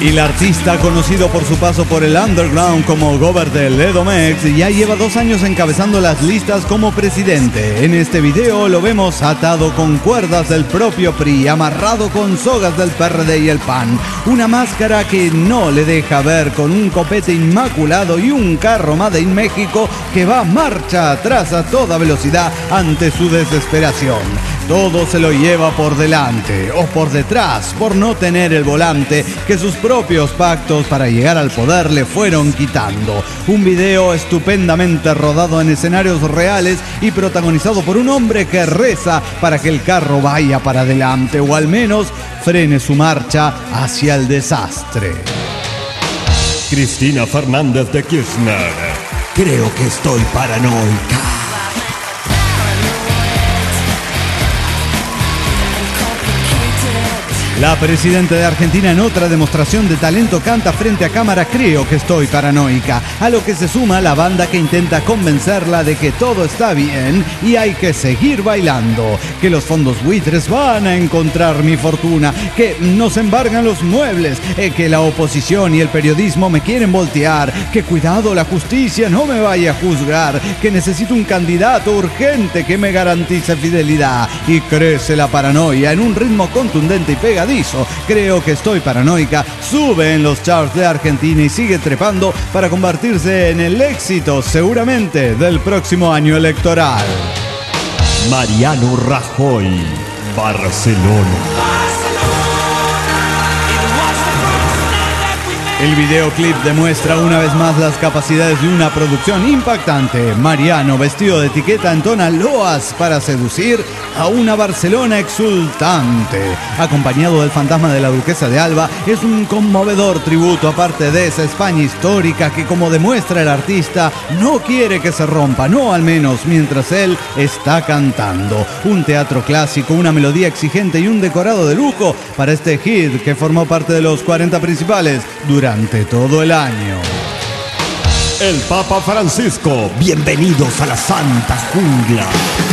Y el artista, conocido por su paso por el underground como Gobert del Edomex, ya lleva 2 años encabezando las listas como presidente. En este video lo vemos atado con cuerdas del propio PRI, amarrado con sogas del PRD y el PAN. Una máscara que no le deja ver, con un copete inmaculado y un carro Made in México que va marcha atrás a toda velocidad ante su desesperación. Todo se lo lleva por delante o por detrás por no tener el volante que sus propios pactos para llegar al poder le fueron quitando. Un video estupendamente rodado en escenarios reales y protagonizado por un hombre que reza para que el carro vaya para adelante o al menos frene su marcha hacia el desastre. Cristina Fernández de Kirchner. Creo que estoy paranoica. La presidenta de Argentina, en otra demostración de talento, canta frente a cámara "Creo que estoy paranoica", a lo que se suma la banda que intenta convencerla de que todo está bien y hay que seguir bailando, que los fondos buitres van a encontrar mi fortuna, que nos embargan los muebles, que la oposición y el periodismo me quieren voltear, que cuidado, la justicia no me vaya a juzgar, que necesito un candidato urgente que me garantice fidelidad. Y crece la paranoia en un ritmo contundente y pegadizo. Creo que estoy paranoica sube en los charts de Argentina y sigue trepando para convertirse en el éxito seguramente del próximo año electoral. Mariano Rajoy, Barcelona. El videoclip demuestra una vez más las capacidades de una producción impactante. Mariano, vestido de etiqueta, entona loas para seducir a una Barcelona exultante. Acompañado del fantasma de la duquesa de Alba, es un conmovedor tributo, aparte de esa España histórica que, como demuestra el artista, no quiere que se rompa, no al menos mientras él está cantando. Un teatro clásico, una melodía exigente y un decorado de lujo para este hit que formó parte de los 40 principales durante todo el año. El Papa Francisco. Bienvenidos a la Santa Jungla.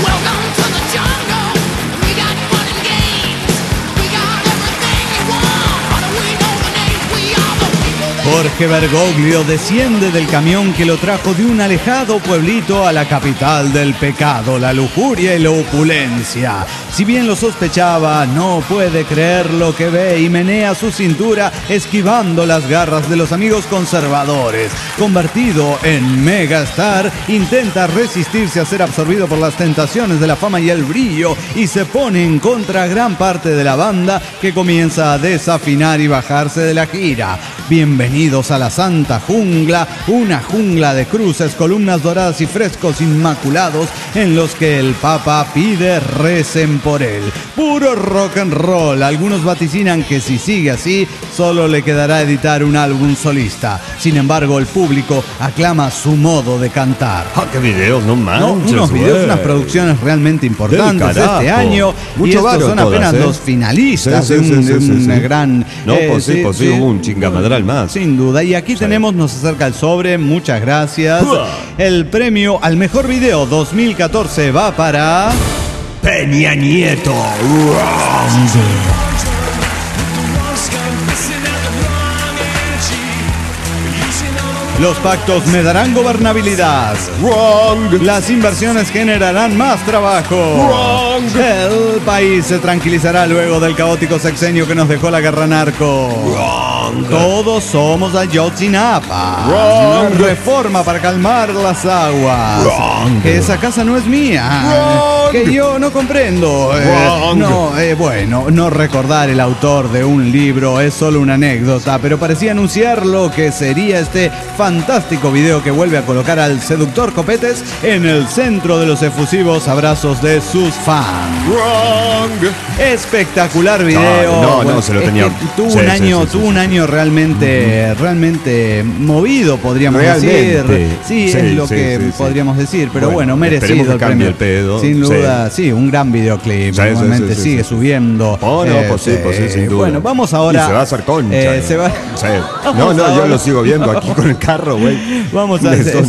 Jorge Bergoglio desciende del camión que lo trajo de un alejado pueblito a la capital del pecado, la lujuria y la opulencia. Si bien lo sospechaba, no puede creer lo que ve y menea su cintura esquivando las garras de los amigos conservadores. Convertido en megastar, intenta resistirse a ser absorbido por las tentaciones de la fama y el brillo y se pone en contra a gran parte de la banda que comienza a desafinar y bajarse de la gira. Bienvenidos a la Santa Jungla, una jungla de cruces, columnas doradas y frescos inmaculados en los que el Papa pide recen por él. Puro rock and roll. Algunos vaticinan que si sigue así, solo le quedará editar un álbum solista. Sin embargo, el público aclama su modo de cantar. ¡Ah, qué videos! ¡No manches! Unos videos, unas producciones realmente importantes este año. Mucho, y estos son apenas los finalistas de un gran... No, pues sí, hubo un chingamadral más. Sin duda. Y aquí tenemos, nos acerca el sobre, muchas gracias. El premio al mejor video 2014 va para... Peña Nieto. Los pactos me darán gobernabilidad. Wrong. Las inversiones generarán más trabajo. Wrong. El país se tranquilizará luego del caótico sexenio que nos dejó la guerra narco. Wrong. Todos somos Ayotzinapa. Wrong. Reforma para calmar las aguas. Wrong. Que esa casa no es mía. Wrong. Que yo no comprendo. Bueno, no recordar el autor de un libro es solo una anécdota, pero parecía anunciar lo que sería este fantástico video que vuelve a colocar al seductor Copetes en el centro de los efusivos abrazos de sus fans. Wrong. Espectacular video. No, se lo tenía. Tuvo un año realmente movido, podríamos decir. Sí, es lo que podríamos decir, pero bueno, merecido el premio. El pedo. Sin duda, sí, un gran videoclip. Normalmente sigue subiendo. Pues sí, sin duda. Bueno, vamos ahora. Y se va a hacer concha. No, yo lo sigo viendo aquí con el carro, güey. Vamos a es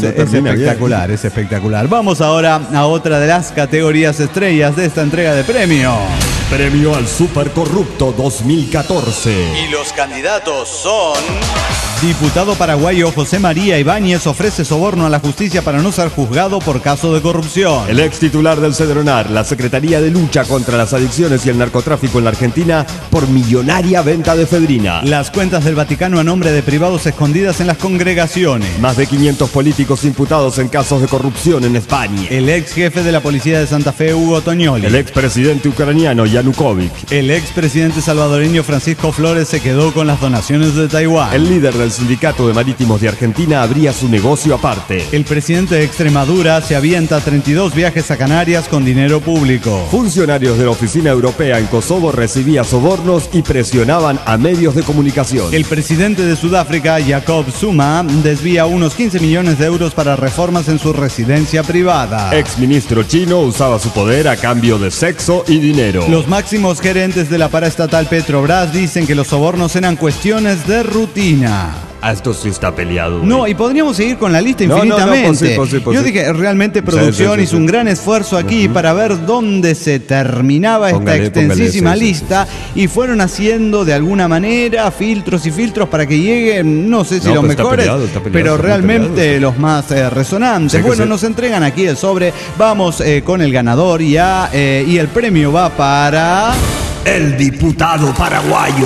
espectacular. Vamos ahora a otra de las categorías estrellas de esta entrega de premios. premio al Supercorrupto 2014. Y los candidatos son... Diputado paraguayo José María Ibáñez ofrece soborno a la justicia para no ser juzgado por caso de corrupción. El ex titular del Cedronar, la Secretaría de Lucha contra las Adicciones y el Narcotráfico en la Argentina, por millonaria venta de efedrina. Las cuentas del Vaticano a nombre de privados escondidas en las congregaciones. Más de 500 políticos imputados en casos de corrupción en España. El ex jefe de la policía de Santa Fe, Hugo Tognoli. El ex presidente ucraniano, Yanukovych. El ex presidente salvadoreño Francisco Flores se quedó con las donaciones de Taiwán. El líder del Sindicato de Marítimos de Argentina abría su negocio aparte. El presidente de Extremadura se avienta 32 viajes a Canarias con dinero público. Funcionarios de la Oficina Europea en Kosovo recibían sobornos y presionaban a medios de comunicación. El presidente de Sudáfrica, Jacob Zuma, desvía unos 15 millones de euros para reformas en su residencia privada. Ex ministro chino usaba su poder a cambio de sexo y dinero. Los máximos gerentes de la paraestatal Petrobras dicen que los sobornos eran cuestiones de rutina. Esto sí está peleado. No, y podríamos seguir con la lista infinitamente. Yo dije, realmente producción hizo un gran esfuerzo aquí para ver dónde se terminaba esta extensísima lista y fueron haciendo de alguna manera filtros y filtros para que lleguen, no sé si los mejores, pero realmente los más resonantes. Bueno, nos entregan aquí el sobre, vamos con el ganador y el premio va para... El diputado paraguayo.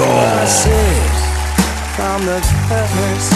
From the first,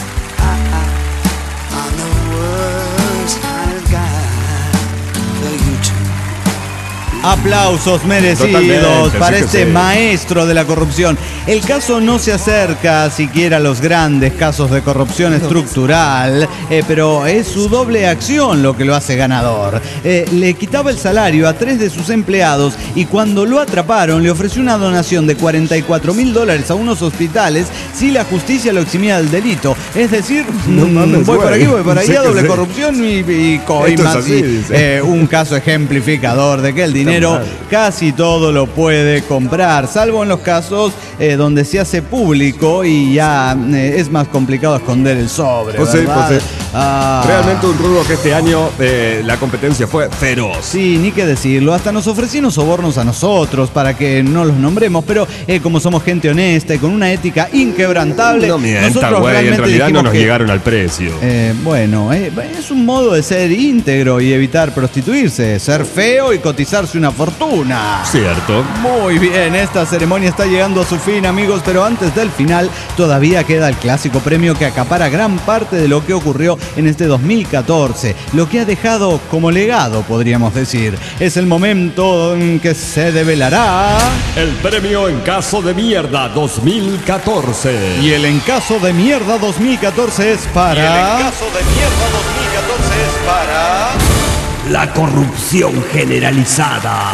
I'm the worst kind of guy for you to. Aplausos merecidos para este maestro de la corrupción. El caso no se acerca siquiera a los grandes casos de corrupción estructural, pero es su doble acción lo que lo hace ganador. Le quitaba el salario a 3 de sus empleados y cuando lo atraparon le ofreció una donación de $44.000 a unos hospitales si la justicia lo eximía del delito. Es decir, voy por aquí, voy por allá, doble corrupción y coimas. Un caso ejemplificador de que el dinero casi todo lo puede comprar, salvo en los casos donde se hace público y ya es más complicado esconder el sobre. Realmente un rubro que este año la competencia fue feroz. Sí, ni qué decirlo. Hasta nos ofrecieron sobornos a nosotros para que no los nombremos, pero como somos gente honesta y con una ética inquebrantable, no mienta, güey, en realidad no nos llegaron al precio. Bueno, es un modo de ser íntegro y evitar prostituirse, ser feo y cotizarse una fortuna. Cierto. Muy bien, esta ceremonia está llegando a su fin, amigos, pero antes del final todavía queda el clásico premio que acapara gran parte de lo que ocurrió en este 2014, lo que ha dejado como legado, podríamos decir. Es el momento en que se develará el premio En Caso de Mierda 2014. Y el En Caso de Mierda 2014 es para... Y el En Caso de Mierda 2014 es para... La corrupción generalizada.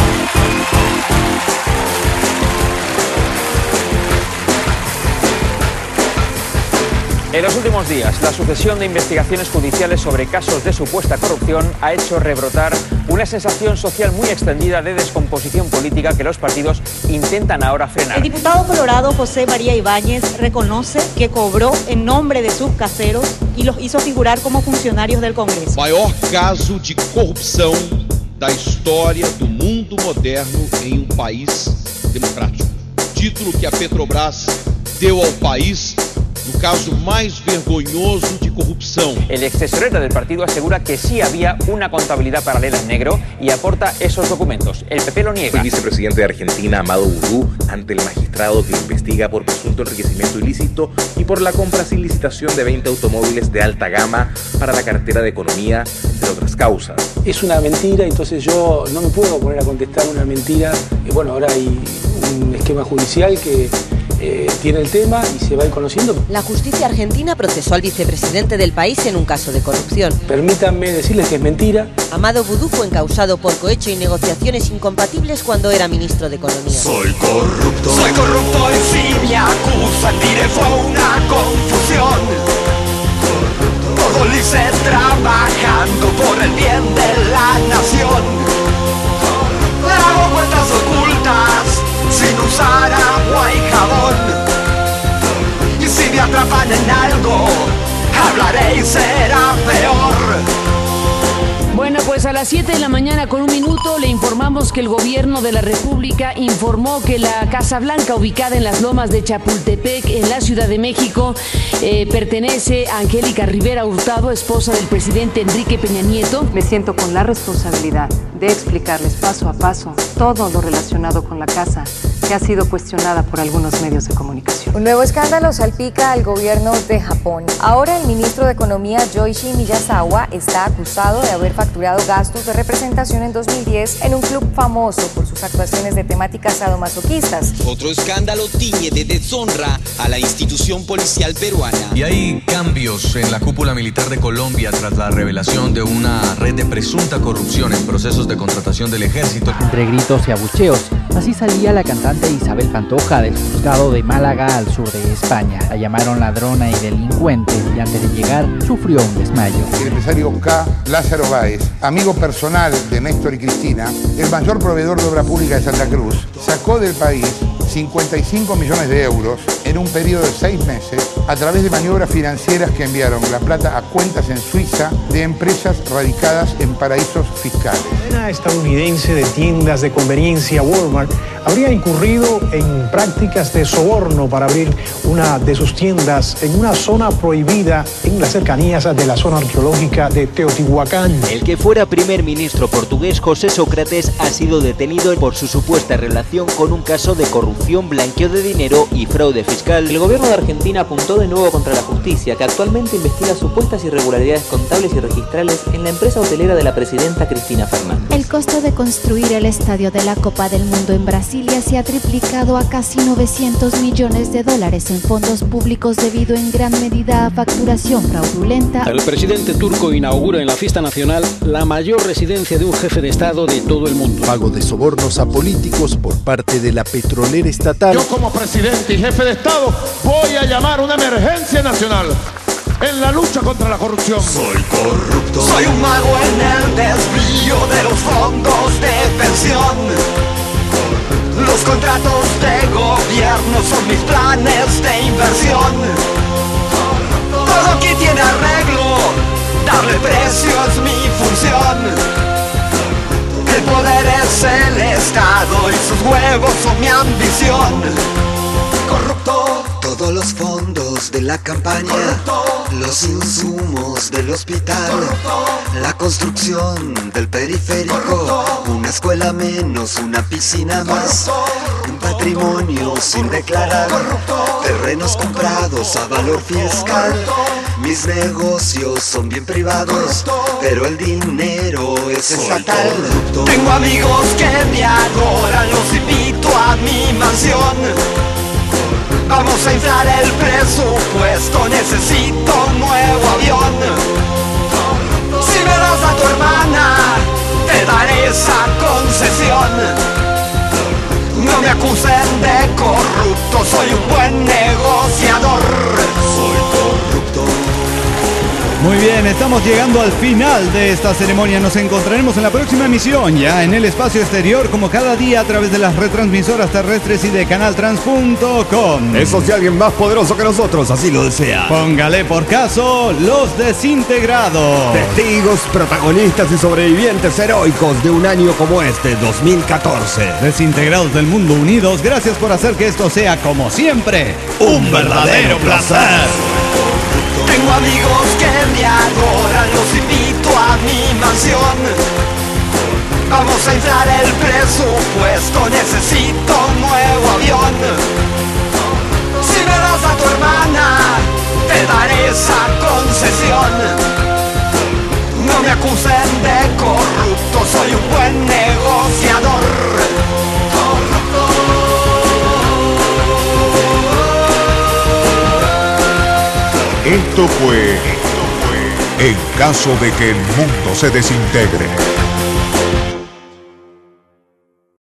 En los últimos días, la sucesión de investigaciones judiciales sobre casos de supuesta corrupción ha hecho rebrotar una sensación social muy extendida de descomposición política que los partidos intentan ahora frenar. El diputado colorado José María Ibáñez reconoce que cobró en nombre de sus caseros y los hizo figurar como funcionarios del Congreso. Maior caso de corrupção da história do mundo moderno em país democrático. Título que a Petrobras deu ao país no caso más vergonzoso de corrupción. El ex tesorero del partido asegura que sí había una contabilidad paralela en negro y aporta esos documentos. El PP lo niega. El vicepresidente de Argentina, Amado Boudou, ante el magistrado que investiga por presunto enriquecimiento ilícito y por la compra sin licitación de 20 automóviles de alta gama para la cartera de Economía, entre otras causas. Es una mentira, entonces yo no me puedo poner a contestar una mentira. Bueno, ahora hay un esquema judicial que tiene el tema y se va a ir conociendo. La justicia argentina procesó al vicepresidente del país en un caso de corrupción. Permítanme decirles que es mentira. Amado Boudou fue encausado por cohecho y negociaciones incompatibles cuando era ministro de Economía. Soy corrupto y si me acusan diré fue una confusión. Todo lo hice trabajando por el bien de la nación. Hago cuentas ocultas sin usar agua y jabón. Y si me atrapan en algo, hablaré y será peor. Bueno, Pues a las 7 de la mañana con 1 minuto le informamos que el gobierno de la República informó que la Casa Blanca, ubicada en las lomas de Chapultepec, en la Ciudad de México, pertenece a Angélica Rivera Hurtado, esposa del presidente Enrique Peña Nieto. Me siento con la responsabilidad de explicarles paso a paso todo lo relacionado con la casa, que ha sido cuestionada por algunos medios de comunicación. Un nuevo escándalo salpica al gobierno de Japón. Ahora el ministro de Economía, Yoichi Miyazawa, está acusado de haber facturado gastos de representación en 2010 en un club famoso por sus actuaciones de temáticas sadomasoquistas. Otro escándalo tiñe de deshonra a la institución policial peruana. Y hay cambios en la cúpula militar de Colombia tras la revelación de una red de presunta corrupción en procesos de contratación del ejército. Entre gritos y abucheos, así salía la cantante Isabel Pantoja del juzgado de Málaga al sur de España. La llamaron ladrona y delincuente y antes de llegar sufrió un desmayo. El empresario K. Lázaro Báez, amigo personal de Néstor y Cristina, el mayor proveedor de obra pública de Santa Cruz, sacó del país 55 millones de euros en un periodo de 6 meses a través de maniobras financieras que enviaron la plata a cuentas en Suiza de empresas radicadas en paraísos fiscales. Una estadounidense de tiendas de conveniencia, Walmart, habría incurrido en prácticas de soborno para abrir una de sus tiendas en una zona prohibida en las cercanías de la zona arqueológica de Teotihuacán. El que fuera primer ministro portugués, José Sócrates, ha sido detenido por su supuesta relación con un caso de corrupción, blanqueo de dinero y fraude fiscal. El gobierno de Argentina apuntó de nuevo contra la justicia, que actualmente investiga supuestas irregularidades contables y registrales en la empresa hotelera de la presidenta Cristina Fernández. El costo de construir el estadio de la Copa del Mundo en Brasilia se ha triplicado a casi $900 millones en fondos públicos debido en gran medida a facturación fraudulenta. El presidente turco inaugura en la fiesta nacional la mayor residencia de un jefe de Estado de todo el mundo. Pago de sobornos a políticos por parte de la petrolera estatal. Yo como presidente y jefe de Estado voy a llamar una emergencia nacional en la lucha contra la corrupción. Soy corrupto. Soy un mago en el desvío de los fondos de pensión. Los contratos de gobierno son mis planes de inversión. Todo aquí tiene arreglo, darle precio es mi función. El poder es el Estado y sus huevos son mi ambición. Corrupto. Todos los fondos de la campaña, corrupto. Los insumos del hospital, corrupto. La construcción del periférico, corrupto. Una escuela menos, una piscina más, corrupto. Un patrimonio sin declarar, corrupto. Terrenos comprados a valor fiscal, corrupto. Mis negocios son bien privados, corrupto. Pero el dinero es estatal. Corrupto. Tengo amigos que me adoran, los invito a mi mansión. Vamos a inflar el presupuesto, necesito un nuevo avión. Si me das a tu hermana, te daré esa concesión. No me acusen de corrupto, soy un buen negociador. Soy corrupto. Muy bien, estamos llegando al final de esta ceremonia. Nos encontraremos en la próxima emisión, ya en el espacio exterior, como cada día a través de las retransmisoras terrestres y de canaltrans.com. Eso si alguien más poderoso que nosotros así lo desea. Póngale por caso Los Desintegrados. Testigos, protagonistas y sobrevivientes heroicos de un año como este, 2014. Desintegrados del mundo unidos, gracias por hacer que esto sea, como siempre, un verdadero placer. Tengo amigos que me adoran, los invito a mi mansión. Vamos a inflar el presupuesto, necesito un nuevo avión. Si me das a tu hermana, te daré esa concesión. No me acusen de corrupto, soy un buen negociador. Esto fue En caso de que el mundo se desintegre.